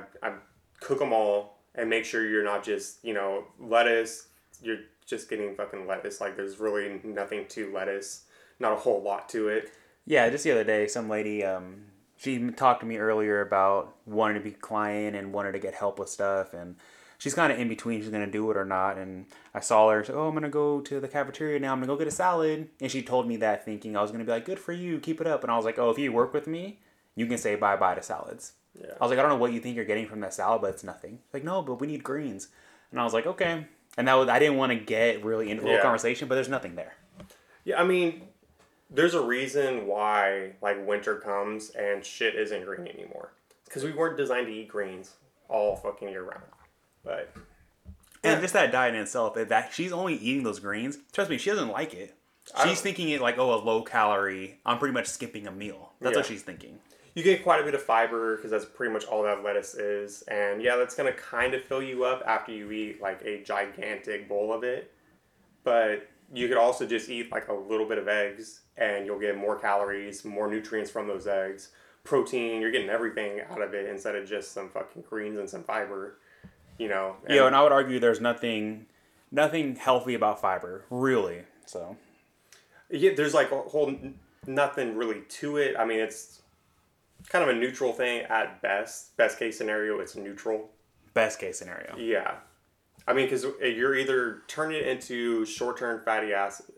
cook them all and make sure you're not just lettuce. You're just getting fucking lettuce. Like there's really nothing to lettuce. Not a whole lot to it. Yeah, just the other day, some lady, she talked to me earlier about wanting to be a client and wanted to get help with stuff, and she's kind of in between. She's going to do it or not. And I saw her. I'm going to go to the cafeteria now. I'm going to go get a salad. And she told me that thinking I was going to be like, good for you. Keep it up. And I was like, oh, if you work with me, you can say bye-bye to salads. Yeah. I was like, I don't know what you think you're getting from that salad, but it's nothing. Like, no, but we need greens. And I was like, okay. And I didn't want to get really into the whole conversation, but there's nothing there. Yeah, I mean, there's a reason why like winter comes and shit isn't green anymore. Because we weren't designed to eat greens all fucking year round. But and just that diet in itself, that she's only eating those greens. Trust me, she doesn't like it. She's thinking it like, oh, a low calorie. I'm pretty much skipping a meal. That's what she's thinking. You get quite a bit of fiber because that's pretty much all that lettuce is, and yeah, that's gonna kind of fill you up after you eat like a gigantic bowl of it. But you could also just eat like a little bit of eggs, and you'll get more calories, more nutrients from those eggs, protein. You're getting everything out of it instead of just some fucking greens and some fiber. And I would argue there's nothing healthy about fiber, really. So yeah, there's like a whole nothing really to it. I mean, it's kind of a neutral thing at best. Best case scenario, it's neutral. Best case scenario. Yeah, I mean, because you're either turning it into short chain fatty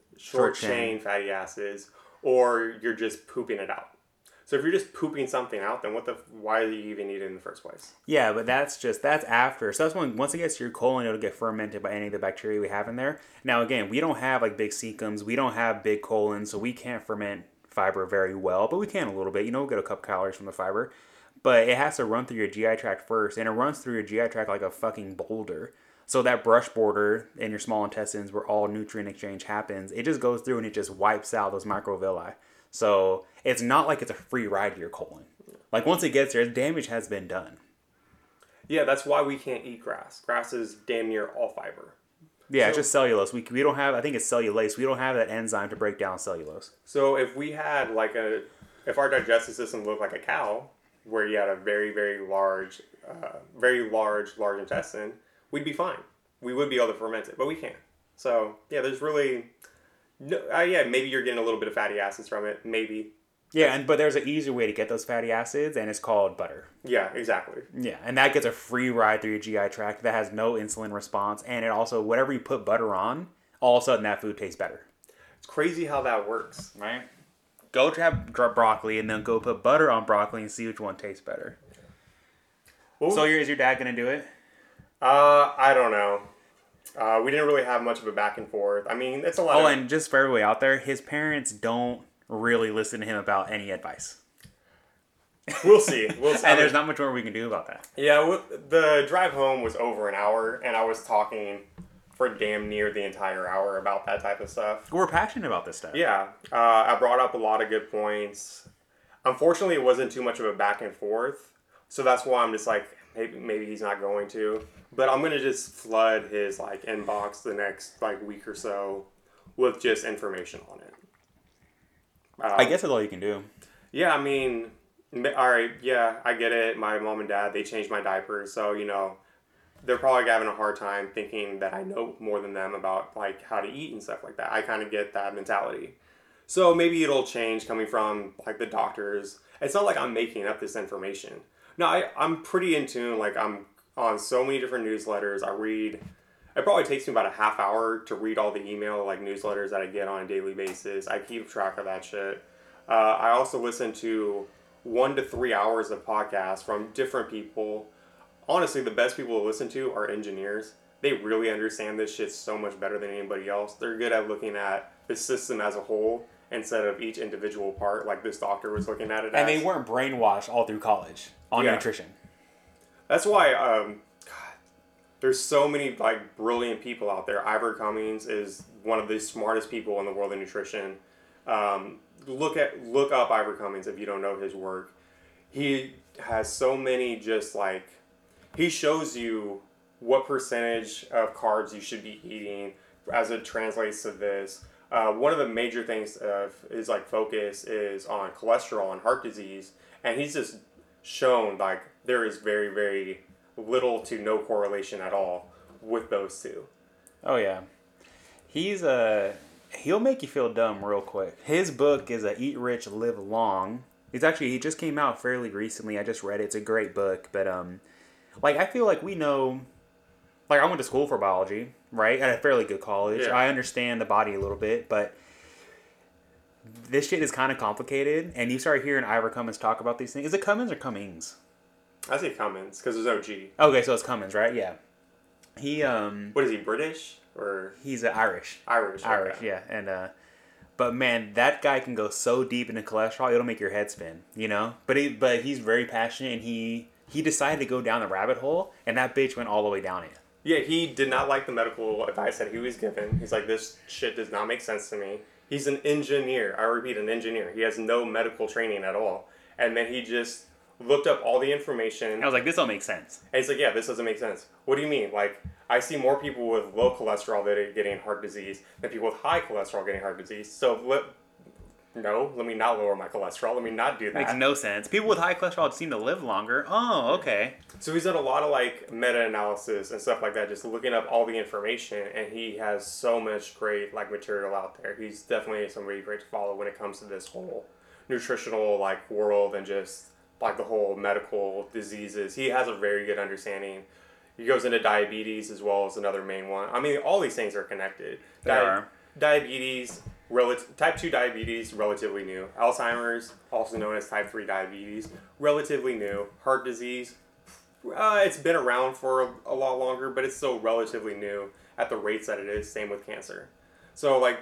acids, or you're just pooping it out. So if you're just pooping something out, then why do you even eat it in the first place? Yeah, but that's after. So that's once it gets to your colon, it'll get fermented by any of the bacteria we have in there. Now, again, we don't have like big cecums. We don't have big colons, so we can't ferment fiber very well, but we can a little bit. We'll get a couple calories from the fiber. But it has to run through your GI tract first, and it runs through your GI tract like a fucking boulder. So that brush border in your small intestines where all nutrient exchange happens, it just goes through and it just wipes out those microvilli. So it's not like it's a free ride to your colon. Like once it gets there, damage has been done. Yeah, that's why we can't eat grass. Grass is damn near all fiber. Yeah, it's just cellulose. We don't have, I think it's cellulase. We don't have that enzyme to break down cellulose. So if we had if our digestive system looked like a cow, where you had a very, very large intestine, we'd be fine. We would be able to ferment it, but we can't. So yeah, there's really no. Maybe you're getting a little bit of fatty acids from it. Maybe. Yeah, but there's an easier way to get those fatty acids, and it's called butter. Yeah, exactly. Yeah, and that gets a free ride through your GI tract that has no insulin response, and it also, whatever you put butter on, all of a sudden that food tastes better. It's crazy how that works. Right? Go have broccoli, and then go put butter on broccoli and see which one tastes better. So is your dad going to do it? I don't know. We didn't really have much of a back and forth. I mean, it's a lot Oh, and just for everybody out there, his parents don't really listen to him about any advice. We'll see. And there's not much more we can do about that. Yeah, the drive home was over an hour, and I was talking for damn near the entire hour about that type of stuff. We're passionate about this stuff. Yeah, I brought up a lot of good points. Unfortunately, it wasn't too much of a back and forth, so that's why I'm just like, maybe he's not going to. But I'm gonna just flood his like inbox the next like week or so with just information on it. I guess that's all you can do. Yeah, I mean, all right, yeah, I get it. My mom and dad, they changed my diapers, so they're probably having a hard time thinking that I know more than them about like how to eat and stuff like that. I kind of get that mentality. So maybe it'll change coming from like the doctors. It's not like I'm making up this information. No, I'm pretty in tune. Like I'm on so many different newsletters. I read. It probably takes me about a half hour to read all the email like newsletters that I get on a daily basis. I keep track of that shit. I also listen to 1 to 3 hours of podcasts from different people. Honestly, the best people to listen to are engineers. They really understand this shit so much better than anybody else. They're good at looking at the system as a whole instead of each individual part, like this doctor was looking at it And as. they weren't brainwashed all through college on nutrition. That's why, God, there's so many like brilliant people out there. Ivor Cummings is one of the smartest people in the world of nutrition. Look up Ivor Cummings if you don't know his work. He has so many he shows you what percentage of carbs you should be eating as it translates to this. One of the major things is like focus is on cholesterol and heart disease, and he's just shown like there is very, very little to no correlation at all with those two. Oh yeah, he'll make you feel dumb real quick. His book is Eat Rich, Live Long. He just came out fairly recently. I just read it. It's a great book, but like I feel like we know. Like, I went to school for biology, right? At a fairly good college. Yeah. I understand the body a little bit, but this shit is kind of complicated. And you start hearing Ivor Cummins talk about these things. Is it Cummins or Cummings? I say Cummins because there's no G. Okay, so it's Cummins, right? Yeah. He What is he, British or he's Irish. Irish? Irish, Okay. yeah. And but man, that guy can go so deep into cholesterol, it'll make your head spin, But he's very passionate, and he decided to go down the rabbit hole, and that bitch went all the way down it. Yeah, he did not like the medical advice that he was given. He's like, this shit does not make sense to me. He's an engineer. I repeat, an engineer. He has no medical training at all. And then he just looked up all the information. I was like, this don't make sense. And he's like, yeah, this doesn't make sense. What do you mean? Like, I see more people with low cholesterol that are getting heart disease than people with high cholesterol getting heart disease. So let me not lower my cholesterol. Let me not do that. Makes no sense. People with high cholesterol seem to live longer. Oh, okay. So he's done a lot of like meta-analysis and stuff like that, just looking up all the information, and he has so much great like material out there. He's definitely somebody great to follow when it comes to this whole nutritional like world and just like the whole medical diseases. He has a very good understanding. He goes into diabetes as well as another main one. I mean, all these things are connected. They are. Diabetes, type 2 diabetes, relatively new. Alzheimer's, also known as type 3 diabetes, relatively new. Heart disease, it's been around for a lot longer, but it's still relatively new at the rates that it is. Same with cancer. So, like,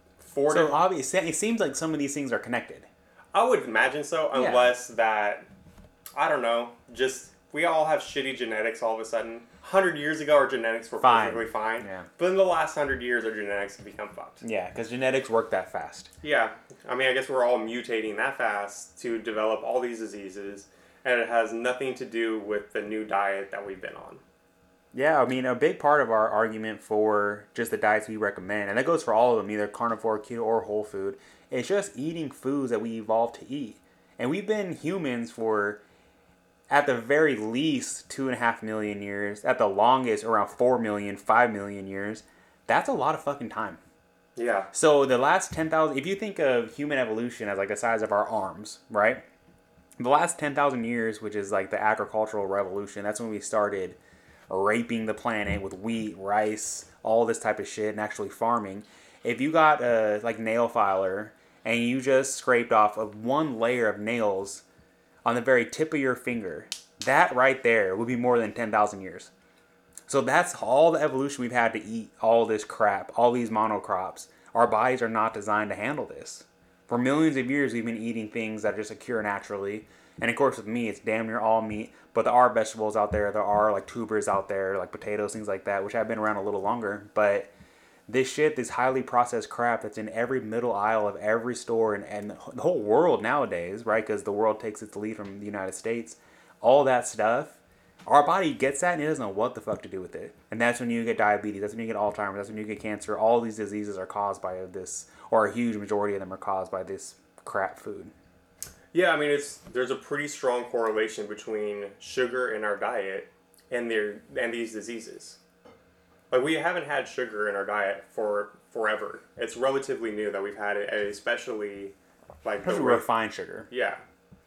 obviously, it seems like some of these things are connected. I would imagine so, unless that, I don't know, just we all have shitty genetics all of a sudden. 100 years ago, our genetics were perfectly fine. Yeah. But in the last 100 years, our genetics have become fucked. Yeah, because genetics work that fast. Yeah. I mean, I guess we're all mutating that fast to develop all these diseases, and it has nothing to do with the new diet that we've been on. Yeah, I mean, a big part of our argument for just the diets we recommend, and that goes for all of them, either carnivore, keto, or whole food, is just eating foods that we evolved to eat. And we've been humans for, at the very least, 2.5 million years. At the longest, around 4 million, 5 million years. That's a lot of fucking time. Yeah. So the last 10,000, if you think of human evolution as like the size of our arms, right? The last 10,000 years, which is like the agricultural revolution, that's when we started raping the planet with wheat, rice, all this type of shit, and actually farming. If you got a like nail filer and you just scraped off of one layer of nails on the very tip of your finger, that right there would be more than 10,000 years. So that's all the evolution we've had to eat all this crap, all these monocrops. Our bodies are not designed to handle this. For millions of years, we've been eating things that just occur naturally. And of course with me, it's damn near all meat. But there are vegetables out there. There are like tubers out there, like potatoes, things like that, which have been around a little longer. But this shit, this highly processed crap that's in every middle aisle of every store and the whole world nowadays, right? Because the world takes its lead from the United States. All that stuff, our body gets that and it doesn't know what the fuck to do with it. And that's when you get diabetes, that's when you get Alzheimer's, that's when you get cancer. All these diseases are caused by this, or a huge majority of them are caused by this crap food. Yeah, I mean, there's a pretty strong correlation between sugar in our diet and these diseases. Like, we haven't had sugar in our diet for forever. It's relatively new that we've had it, especially like refined sugar. Yeah.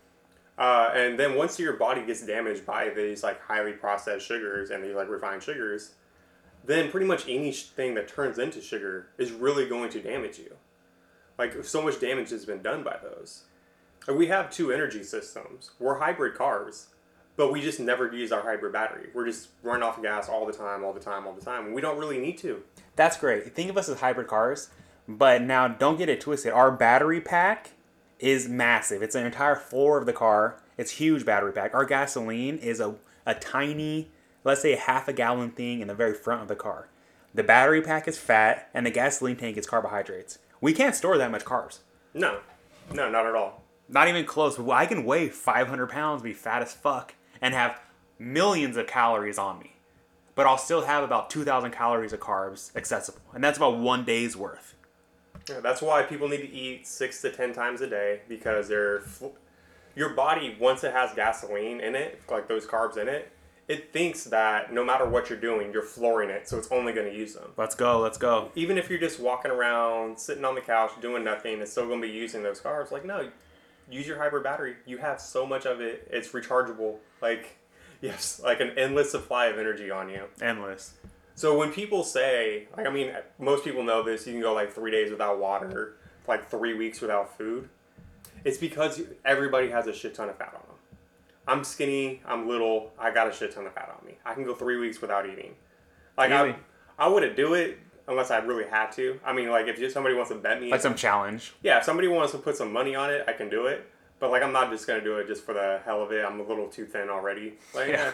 And then once your body gets damaged by these like highly processed sugars and these like refined sugars, then pretty much anything that turns into sugar is really going to damage you. Like, so much damage has been done by those. Like, we have two energy systems. We're hybrid cars, but we just never use our hybrid battery. We're just running off of gas all the time. And we don't really need to. That's great. Think of us as hybrid cars, but now don't get it twisted. Our battery pack is massive. It's an entire floor of the car. It's a huge battery pack. Our gasoline is a tiny, let's say, half a gallon thing in the very front of the car. The battery pack is fat, and the gasoline tank is carbohydrates. We can't store that much carbs. No, not at all. Not even close. I can weigh 500 pounds, be fat as fuck, and have millions of calories on me. But I'll still have about 2,000 calories of carbs accessible. And that's about 1 day's worth. Yeah, that's why people need to eat 6 to 10 times a day, because your body, once it has gasoline in it, like those carbs in it, it thinks that no matter what you're doing, you're flooring it, so it's only going to use them. Let's go. Even if you're just walking around, sitting on the couch, doing nothing, it's still going to be using those carbs. Like, no, use your hybrid battery. You have so much of it. It's rechargeable. Like, yes, like an endless supply of energy on you. Endless. So when people say, like, I mean, most people know this, you can go like 3 days without water, like 3 weeks without food. It's because everybody has a shit ton of fat on them. I'm skinny, I'm little, I got a shit ton of fat on me. I can go 3 weeks without eating. Like, really? I wouldn't do it unless I really had to. I mean, like, if somebody wants to bet me. Like some challenge. Yeah, if somebody wants to put some money on it, I can do it. But, like, I'm not just going to do it just for the hell of it. I'm a little too thin already. Like, yeah.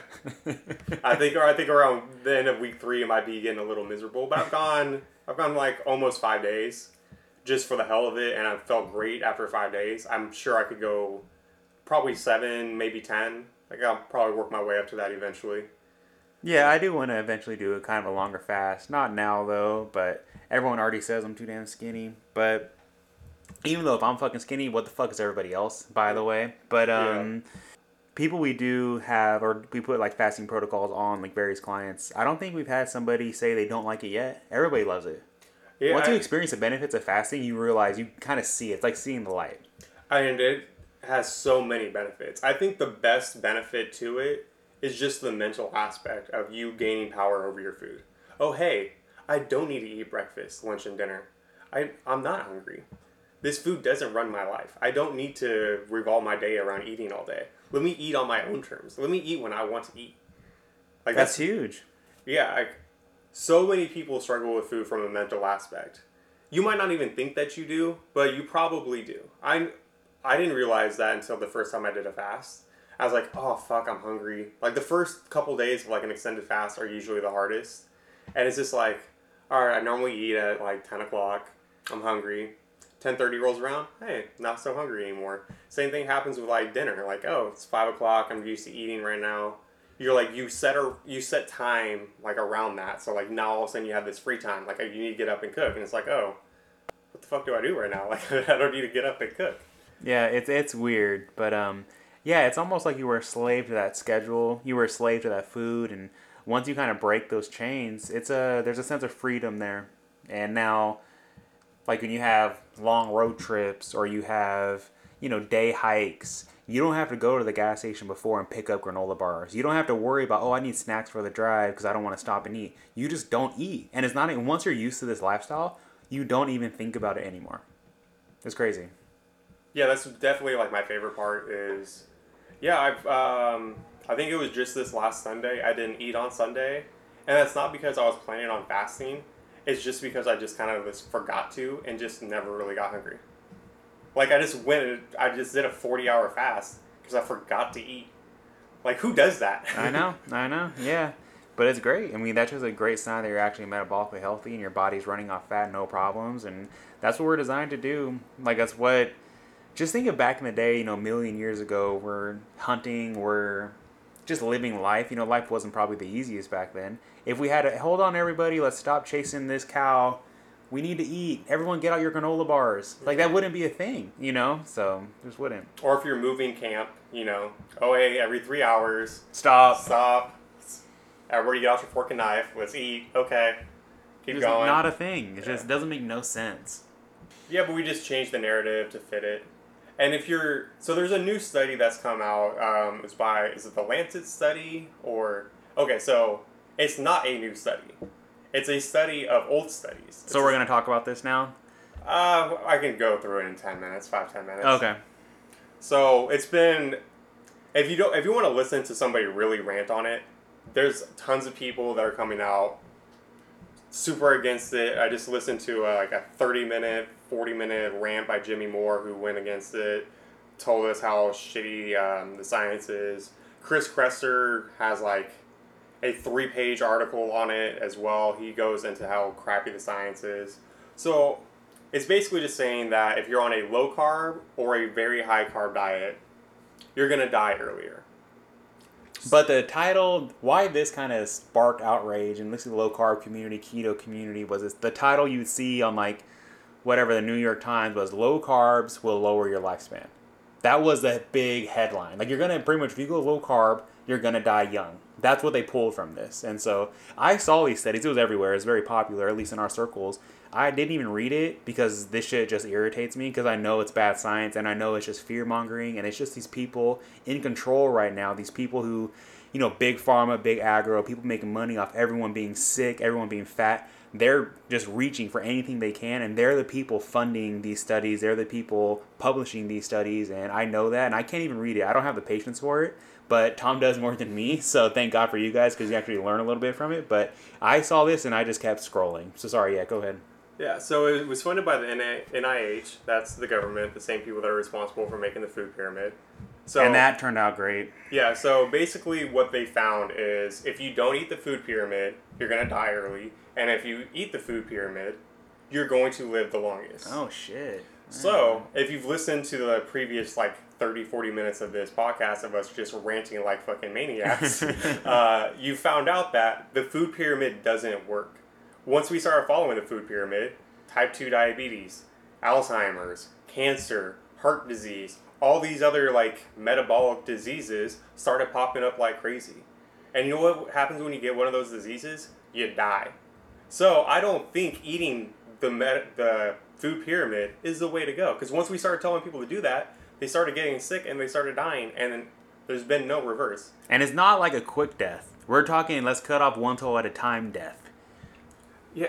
I think around the end of week 3, I might be getting a little miserable. But I've gone like almost 5 days just for the hell of it. And I felt great after 5 days. I'm sure I could go probably 7, maybe 10. Like, I'll probably work my way up to that eventually. Yeah, I do want to eventually do a kind of a longer fast. Not now, though, but everyone already says I'm too damn skinny. But even though if I'm fucking skinny, what the fuck is everybody else, by the way? But people we do have, or we put like fasting protocols on like various clients, I don't think we've had somebody say they don't like it yet. Everybody loves it. Yeah, once you experience the benefits of fasting, you realize, you kind of see it. It's like seeing the light. And it has so many benefits. I think the best benefit to it is just the mental aspect of you gaining power over your food. Oh, hey, I don't need to eat breakfast, lunch, and dinner. I'm not hungry. This food doesn't run my life. I don't need to revolve my day around eating all day. Let me eat on my own terms. Let me eat when I want to eat. Like, that's huge. Yeah, like, so many people struggle with food from a mental aspect. You might not even think that you do, but you probably do. I didn't realize that until the first time I did a fast. I was like, oh, fuck, I'm hungry. Like, the first couple days of, like, an extended fast are usually the hardest. And it's just like, all right, I normally eat at, like, 10 o'clock. I'm hungry. 10:30 rolls around. Hey, not so hungry anymore. Same thing happens with, like, dinner. Like, oh, it's 5 o'clock. I'm used to eating right now. You're like, you set time, like, around that. So, like, now all of a sudden you have this free time. Like, you need to get up and cook. And it's like, oh, what the fuck do I do right now? Like, I don't need to get up and cook. Yeah, it's weird. But, yeah, it's almost like you were a slave to that schedule. You were a slave to that food, and once you kind of break those chains, there's a sense of freedom there. And now, like when you have long road trips or you have, day hikes, you don't have to go to the gas station before and pick up granola bars. You don't have to worry about, I need snacks for the drive because I don't want to stop and eat. You just don't eat. And it's not, once you're used to this lifestyle, you don't even think about it anymore. It's crazy. Yeah, that's definitely like my favorite part is, I think it was just this last Sunday. I didn't eat on Sunday, and that's not because I was planning on fasting. It's just because I just kind of just forgot to and just never really got hungry. Like, I just did a 40-hour fast, because I forgot to eat. Like, who does that? I know, yeah. But it's great. I mean, that's just a great sign that you're actually metabolically healthy and your body's running off fat, no problems. And that's what we're designed to do. Like, that's what, just think of back in the day, a million years ago, we're hunting, we're just living life. Life wasn't probably the easiest back then. If we had to, hold on everybody, let's stop chasing this cow. We need to eat. Everyone get out your granola bars. Like, that wouldn't be a thing, So, just wouldn't. Or if you're moving camp, oh, hey, every 3 hours. Stop. Everybody get out your fork and knife. Let's eat. Okay. Keep It's going. not a thing. It just doesn't make no sense. Yeah, but we just changed the narrative to fit it. And so there's a new study that's come out. Is it the Lancet study? Okay, so it's not a new study. It's a study of old studies. So we're going to talk about this now? I can go through it in 10 minutes, 5-10 minutes. Okay. So it's been, if you want to listen to somebody really rant on it, there's tons of people that are coming out super against it. I just listened to a 30-minute, 40-minute rant by Jimmy Moore, who went against it, told us how shitty the science is. Chris Kresser has a 3-page article on it as well. He goes into how crappy the science is. So it's basically just saying that if you're on a low carb or a very high carb diet, you're going to die earlier. But the title, why this kind of sparked outrage, and this is the low carb community, keto community, was this, the title you'd see on whatever the New York Times was, low carbs will lower your lifespan. That was the big headline. You're going to pretty much, if you go low carb, you're going to die young. That's what they pulled from this. And so I saw these studies. It was everywhere. It's very popular, at least in our circles. I didn't even read it because this shit just irritates me because I know it's bad science and I know it's just fear-mongering and it's just these people in control right now. These people who, big pharma, big agro, people making money off everyone being sick, everyone being fat. They're just reaching for anything they can, and they're the people funding these studies. They're the people publishing these studies, and I know that, and I can't even read it. I don't have the patience for it, but Tom does more than me, so thank God for you guys because you actually learn a little bit from it. But I saw this, and I just kept scrolling. So sorry, yeah, go ahead. Yeah, so it was funded by the NIH. That's the government, the same people that are responsible for making the food pyramid. So, and that turned out great. Yeah, so basically what they found is if you don't eat the food pyramid, you're going to die early. And if you eat the food pyramid, you're going to live the longest. Oh, shit. So if you've listened to the previous 30, 40 minutes of this podcast of us just ranting like fucking maniacs, you found out that the food pyramid doesn't work. Once we started following the food pyramid, type 2 diabetes, Alzheimer's, cancer, heart disease, all these other metabolic diseases started popping up like crazy. And you know what happens when you get one of those diseases? You die. So I don't think eating the food pyramid is the way to go. Because once we started telling people to do that, they started getting sick and they started dying. And there's been no reverse. And it's not like a quick death. We're talking let's cut off one toe at a time death. Yeah,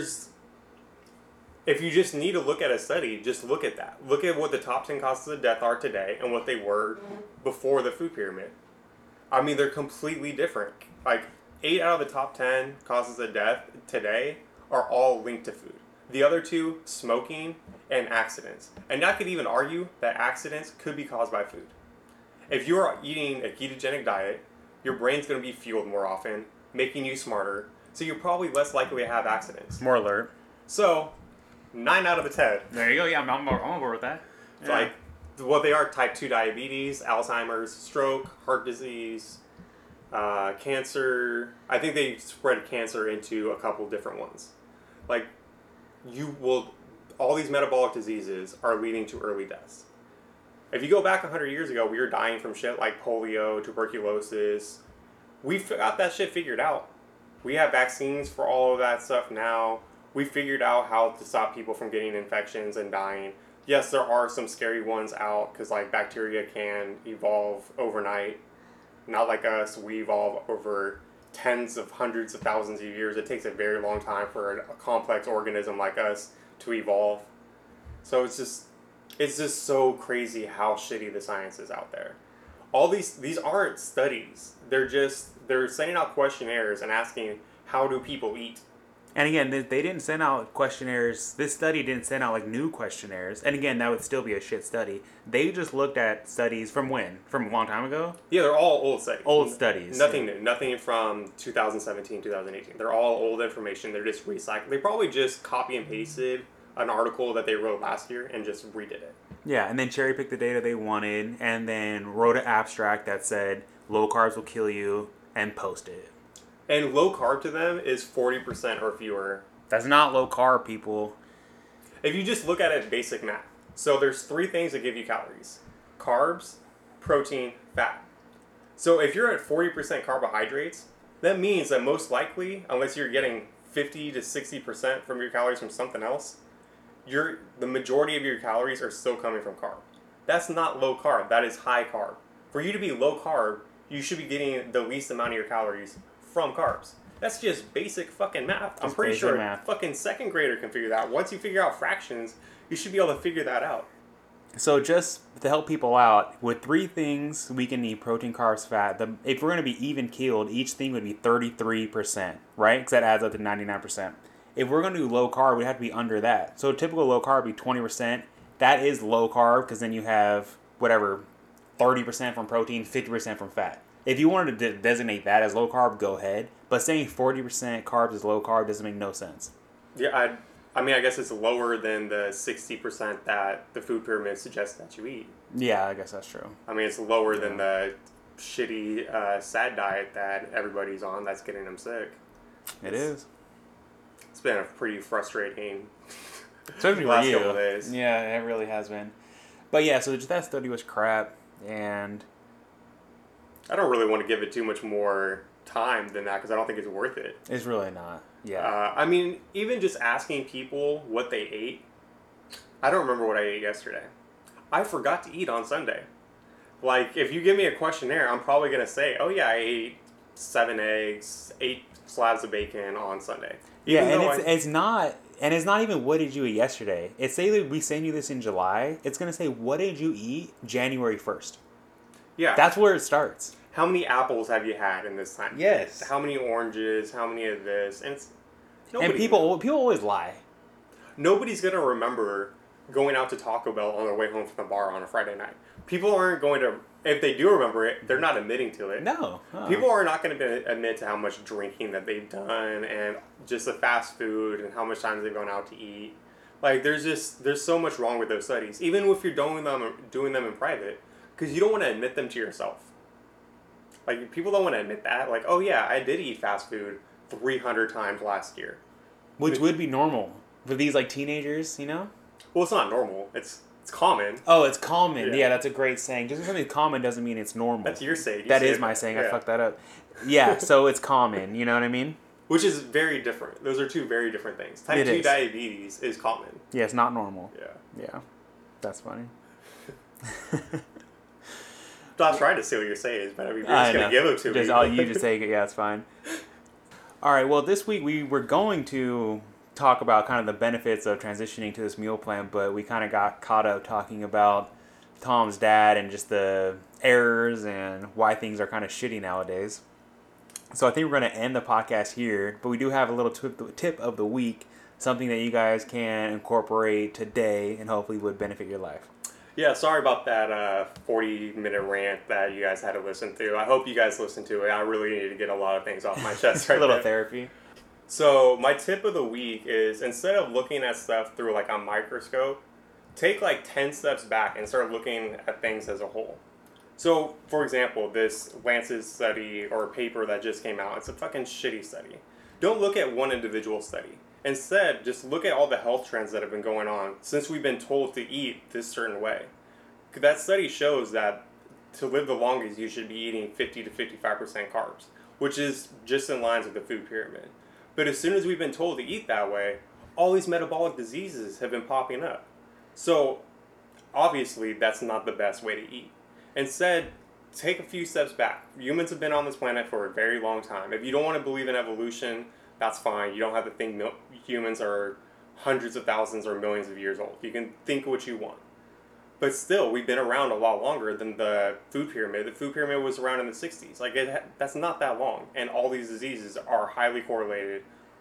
if you just need to look at a study, just look at that. Look at what the top 10 causes of death are today and what they were before the food pyramid. I mean, they're completely different. 8 out of the top 10 causes of death today are all linked to food. The other 2, smoking and accidents. And I could even argue that accidents could be caused by food. If you're eating a ketogenic diet, your brain's going to be fueled more often, making you smarter. So you're probably less likely to have accidents. More alert. So, 9 out of the 10. There you go. Yeah, I'm on board with that. Yeah. What they are, type 2 diabetes, Alzheimer's, stroke, heart disease, cancer. I think they spread cancer into a couple different ones. All these metabolic diseases are leading to early deaths. If you go back 100 years ago, we were dying from shit like polio, tuberculosis. We've got that shit figured out. We have vaccines for all of that stuff now. We figured out how to stop people from getting infections and dying. Yes, there are some scary ones out because bacteria can evolve overnight. Not like us, we evolve over tens of hundreds of thousands of years. It takes a very long time for a complex organism like us to evolve. So it's just so crazy how shitty the science is out there. All these aren't studies. They're sending out questionnaires and asking how do people eat. And again, they didn't send out questionnaires. This study didn't send out like new questionnaires. And again, that would still be a shit study. They just looked at studies from when? From a long time ago? Yeah, they're all old studies. Old studies. Nothing new. Nothing from 2017, 2018. They're all old information. They're just recycled. They probably just copy and pasted an article that they wrote last year and just redid it. Yeah, and then cherry picked the data they wanted, and then wrote an abstract that said low carbs will kill you, and posted it. And low carb to them is 40% or fewer. That's not low carb, people. If you just look at it basic math. So there's 3 things that give you calories. Carbs, protein, fat. So if you're at 40% carbohydrates, that means that most likely, unless you're getting 50 to 60% from your calories from something else, the majority of your calories are still coming from carb. That's not low carb. That is high carb. For you to be low carb, you should be getting the least amount of your calories from carbs. That's just basic fucking math. I'm pretty sure fucking second grader can figure that out. Once you figure out fractions, you should be able to figure that out. So just to help people out, with 3 things we can need: protein, carbs, fat. If we're going to be even keeled, each thing would be 33%, right? Because that adds up to 99%. If we're going to do low carb, we'd have to be under that. So typical low carb would be 20%. That is low carb because then you have, 30% from protein, 50% from fat. If you wanted to designate that as low carb, go ahead. But saying 40% carbs is low carb doesn't make no sense. Yeah, I mean, I guess it's lower than the 60% that the food pyramid suggests that you eat. Yeah, I guess that's true. I mean, it's lower than the shitty sad diet that everybody's on that's getting them sick. It's been a pretty frustrating especially last for you. couple of days. Yeah, it really has been. But yeah, so that study was crap, and I don't really want to give it too much more time than that because I don't think it's worth it. it's really not. Yeah. I mean, even just asking people what they ate. I don't remember what I ate yesterday. I forgot to eat on Sunday. Like, if you give me a questionnaire, I'm probably going to say, oh yeah, I ate 7 eggs, 8 slabs of bacon on Sunday. Yeah, and it's not, and it's not even what did you eat yesterday. It's say that we send you this in July. It's gonna say what did you eat January 1st. Yeah, That's where it starts. how many apples have you had in this time? Yes. How many oranges? How many of this? And And people always lie. Nobody's gonna remember going out to Taco Bell on their way home from the bar on a Friday night. People aren't going to. If they do remember it, they're not admitting to it. No. People are not going to admit to how much drinking that they've done and just the fast food and how much time they've gone out to eat. Like, there's so much wrong with those studies, even if you're doing them in private, because you don't want to admit them to yourself. Like, people don't want to admit that. Like, oh yeah, I did eat fast food 300 times last year. Which would be normal for these like teenagers, you know? Well, it's not normal. It's common. Oh, it's common. Yeah. Yeah, that's a great saying. Just because something's common doesn't mean it's normal. That's your saying. That is my saying. I fucked that up. Yeah, so it's common. You know what I mean? Which is very different. Those are 2 very different things. Type 2 diabetes is common. Yeah, it's not normal. Yeah. Yeah, that's funny. Not trying to steal your sayings, but I mean, you're just going to give them to me. All you just say, yeah, it's fine. All right, well, this week we were going to talk about kind of the benefits of transitioning to this meal plan, but we kind of got caught up talking about Tom's dad and just the errors and why things are kind of shitty nowadays. So I think we're going to end the podcast here, but we do have a little tip of the week, something that you guys can incorporate today and hopefully would benefit your life. Yeah, sorry about that 40-minute rant that you guys had to listen to. I hope you guys listened to it. I really need to get a lot of things off my chest right A little now. therapy. So my tip of the week is, instead of looking at stuff through like a microscope, take like 10 steps back and start looking at things as a whole. So, for example, this Lancet study or paper that just came out, it's a fucking shitty study. Don't look at one individual study. Instead, just look at all the health trends that have been going on since we've been told to eat this certain way. That study shows that to live the longest, you should be eating 50 to 55% carbs, which is just in line with the food pyramid. But as soon as we've been told to eat that way, all these metabolic diseases have been popping up. So, obviously, that's not the best way to eat. Instead, take a few steps back. Humans have been on this planet for a very long time. If you don't want to believe in evolution, that's fine. You don't have to think humans are hundreds of thousands or millions of years old. You can think what you want. But still, we've been around a lot longer than the food pyramid. The food pyramid was around in the 60s. Like, that's not that long. And all these diseases are highly correlated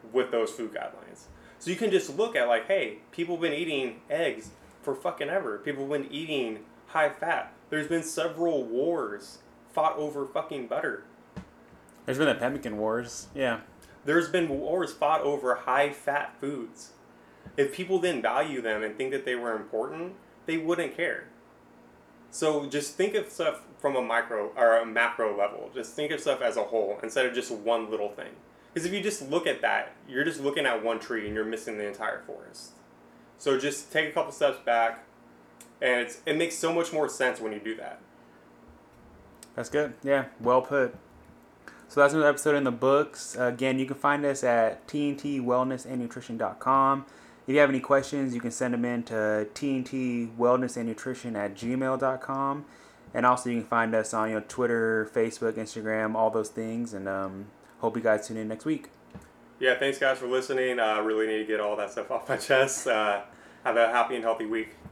with those food guidelines. So you can just look at like, hey, people have been eating eggs for fucking ever. People have been eating high fat. There's been several wars fought over fucking butter. There's been the pemmican wars. Yeah. There's been wars fought over high fat foods. If people didn't value them and think that they were important, they wouldn't care. So just think of stuff from a micro or a macro level. Just think of stuff as a whole instead of just one little thing. Because if you just look at that, you're just looking at one tree and you're missing the entire forest. So just take a couple steps back, and it makes so much more sense when you do that. That's good. Yeah, well put. So that's another episode in the books. Again, you can find us at tntwellnessandnutrition.com. If you have any questions, you can send them in to tntwellnessandnutrition@gmail.com. And also you can find us on Twitter, Facebook, Instagram, all those things. And hope you guys tune in next week. Yeah, thanks guys for listening. I really need to get all that stuff off my chest. Have a happy and healthy week.